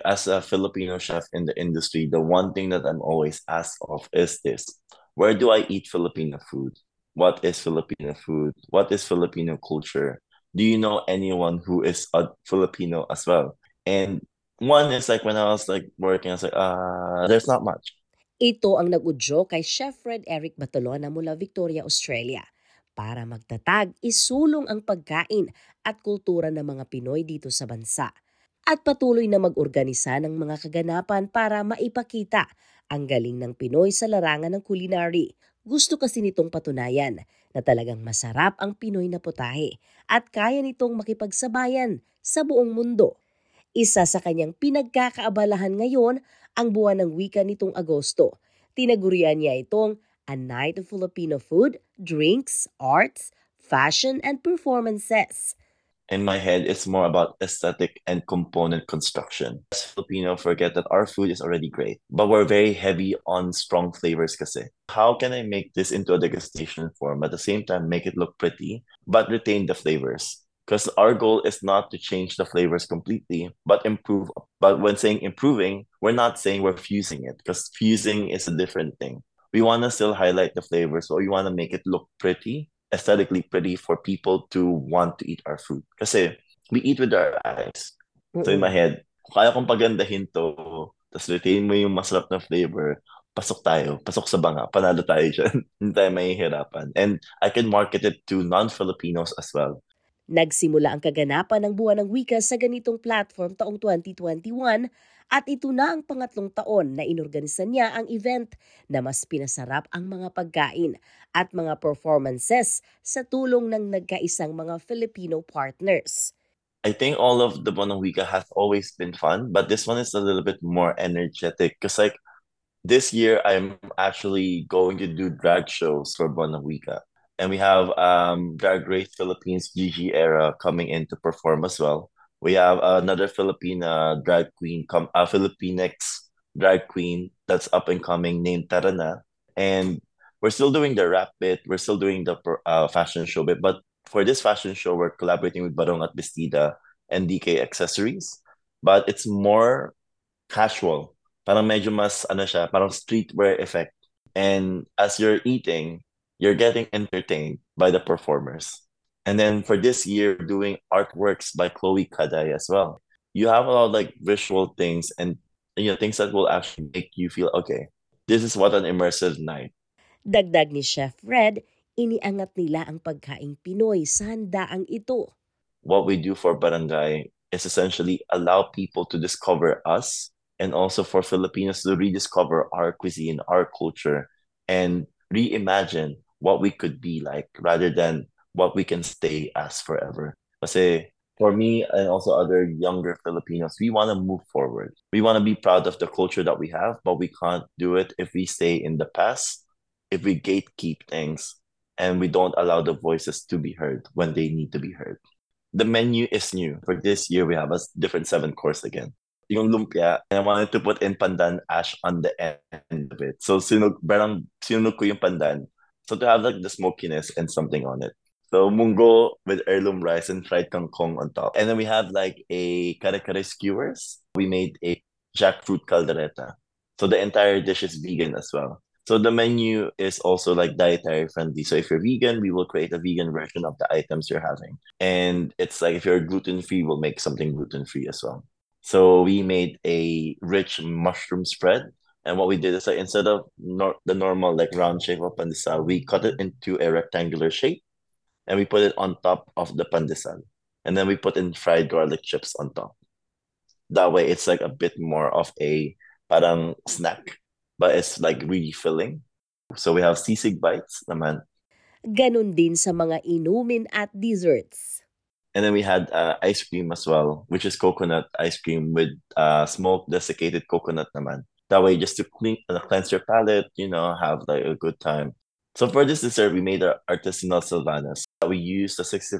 as a Filipino chef in the industry, the one thing that I'm always asked of is this: where do I eat Filipino food? What is Filipino food? What is Filipino culture? Do you know anyone who is a Filipino as well? And one is like when I was like working, I was like, there's not much. Ito ang nag-udyo kay Chef Fred Eric Batolona mula Victoria, Australia. Para magtatag, isulong ang pagkain at kultura ng mga Pinoy dito sa bansa. At patuloy na mag-organisa ng mga kaganapan para maipakita ang galing ng Pinoy sa larangan ng culinary. Gusto kasi nitong patunayan na talagang masarap ang Pinoy na putahe at kaya nitong makipagsabayan sa buong mundo. Isa sa kanyang pinagkakaabalahan ngayon ang buwan ng wika nitong Agosto. Tinagurian niya itong A Night of Filipino Food, Drinks, Arts, Fashion, and Performances. In my head, it's more about aesthetic and component construction. As Filipino, forget that our food is already great, but we're very heavy on strong flavors kasi. How can I make this into a degustation form, at the same time make it look pretty, but retain the flavors? Because our goal is not to change the flavors completely, but improve. But when saying improving, we're not saying we're fusing it, because fusing is a different thing. We want to still highlight the flavors, but we want to make it look pretty, aesthetically pretty for people to want to eat our food. Kasi we eat with our eyes. So in my Mm-mm. head, kung kaya kong pagandahin to, tapos retain mo yung masarap na flavor, pasok tayo, pasok sa banga, panalo tayo dyan. Hindi tayo mahihirapan. And I can market it to non-Filipinos as well. Nagsimula ang kaganapan ng Buwan ng Wika sa ganitong platform taong 2021 at ito na ang pangatlong taon na inorganisa niya ang event na mas pinasarap ang mga pagkain at mga performances sa tulong ng nagkaisang mga Filipino partners. I think all of the Bonang Wika has always been fun, but this one is a little bit more energetic. Because like this year, I'm actually going to do drag shows for Bonang Wika. And we have Drag Race Philippines Gigi Era coming in to perform as well. We have another Filipina drag queen, Filipinx drag queen that's up and coming named Tarana. And we're still doing the rap bit, we're still doing the fashion show bit, but for this fashion show, we're collaborating with Barong at Bestida and DK Accessories. But it's more casual. Parang medyo mas, ano siya, parang streetwear effect. And as you're eating, you're getting entertained by the performers. And then for this year, doing artworks by Chloe Kaday as well. You have a lot of like visual things and things that will actually make you feel okay. This is what an immersive night. Dagdag ni Chef Fred, iniangat nila ang pagkaing Pinoy sa handaang ito. What we do for Barangay is essentially allow people to discover us and also for Filipinos to rediscover our cuisine, our culture, and reimagine what we could be like rather than what we can stay as forever. Kasi for me and also other younger Filipinos, we want to move forward. We want to be proud of the culture that we have, but we can't do it if we stay in the past, if we gatekeep things, and we don't allow the voices to be heard when they need to be heard. The menu is new. For this year, we have a different seven course again. Yung lumpia, and I wanted to put in pandan ash on the end of it. So sinunog ko yung pandan. So to have like the smokiness and something on it. So munggo with heirloom rice and fried kangkong on top. And then we have like a kare-kare skewers. We made a jackfruit caldereta. So the entire dish is vegan as well. So the menu is also like dietary friendly. So if you're vegan, we will create a vegan version of the items you're having. And it's like if you're gluten free, we'll make something gluten free as well. So we made a rich mushroom spread. And what we did is like instead of the normal like round shape of pandesal, we cut it into a rectangular shape and we put it on top of the pandesal. And then we put in fried garlic chips on top. That way it's like a bit more of a parang snack, but it's like really filling. So we have sisig bites naman. Ganon din sa mga inumin at desserts. And then we had ice cream as well, which is coconut ice cream with smoked desiccated coconut naman. That way, just to cleanse your palate, have like a good time. So for this dessert, we made our artisanal Sylvanas. We used the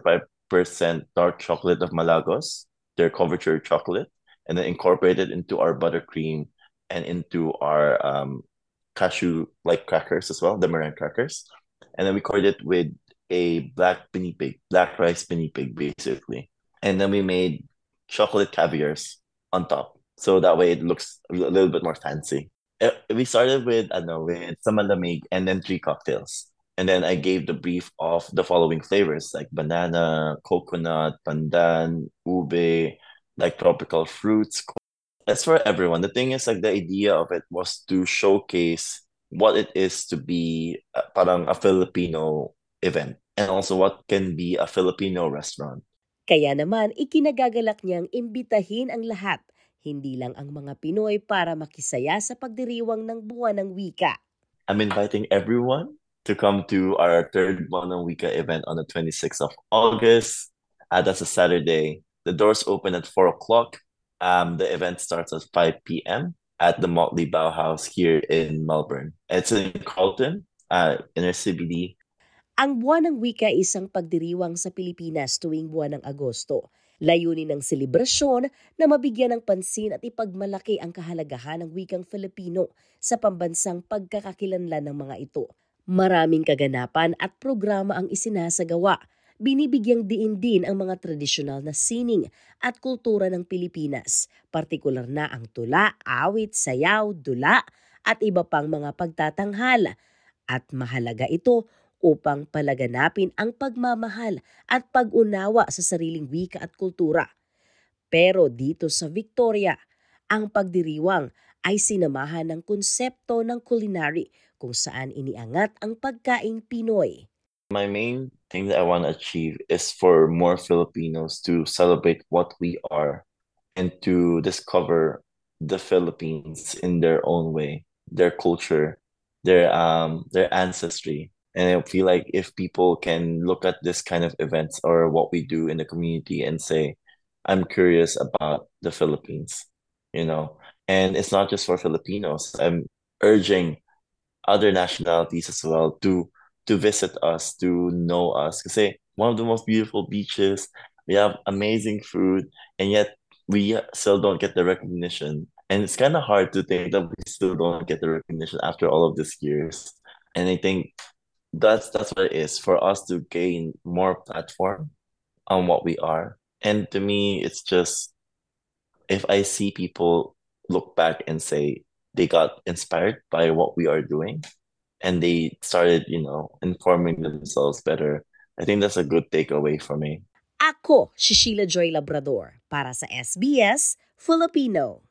65% dark chocolate of Malagos, their couverture chocolate, and then incorporated into our buttercream and into our cashew like crackers as well, the meringue crackers. And then we coated it with a black rice pinipig, basically. And then we made chocolate caviars on top. so that way it looks a little bit more fancy. We started with I don't know with some malamig and then three cocktails. And then I gave the brief of the following flavors like banana, coconut, pandan, ube, like tropical fruits. It's for everyone. The thing is, like, the idea of it was to showcase what it is to be parang a Filipino event and also what can be a Filipino restaurant. Kaya naman ikinagagalak niyang imbitahin ang lahat, hindi lang ang mga Pinoy para makisaya sa pagdiriwang ng Buwan ng Wika. I'm inviting everyone to come to our third Buwan ng Wika event on the 26th of August. That's a Saturday. The doors open at 4 o'clock. The event starts at 5 p.m. at the Motley Bauhaus here in Melbourne. It's in Carlton, inner CBD. Ang Buwan ng Wika ay isang pagdiriwang sa Pilipinas tuwing buwan ng Agosto. Layunin ng selebrasyon na mabigyan ng pansin at ipagmalaki ang kahalagahan ng wikang Filipino sa pambansang pagkakakilanlan ng mga ito. Maraming kaganapan at programa ang isinasagawa. Binibigyang diin din ang mga tradisyonal na sining at kultura ng Pilipinas, partikular na ang tula, awit, sayaw, dula at iba pang mga pagtatanghal. At mahalaga ito upang palaganapin ang pagmamahal at pag-unawa sa sariling wika at kultura. Pero dito sa Victoria, ang pagdiriwang ay sinamahan ng konsepto ng culinary kung saan iniangat ang pagkaing Pinoy. My main thing that I want to achieve is for more Filipinos to celebrate what we are and to discover the Philippines in their own way, their culture, their ancestry. And I feel like if people can look at this kind of events or what we do in the community and say, I'm curious about the Philippines, you know. And it's not just for Filipinos. I'm urging other nationalities as well to visit us, to know us. Kasi one of the most beautiful beaches, we have amazing food, and yet we still don't get the recognition. And it's kind of hard to think that we still don't get the recognition after all of these years. And I think that's what it is for us to gain more platform on what we are. And to me, it's just if I see people look back and say they got inspired by what we are doing and they started, informing themselves better, I think that's a good takeaway for me. Ako, si Sheila Joy Labrador para sa SBS Filipino.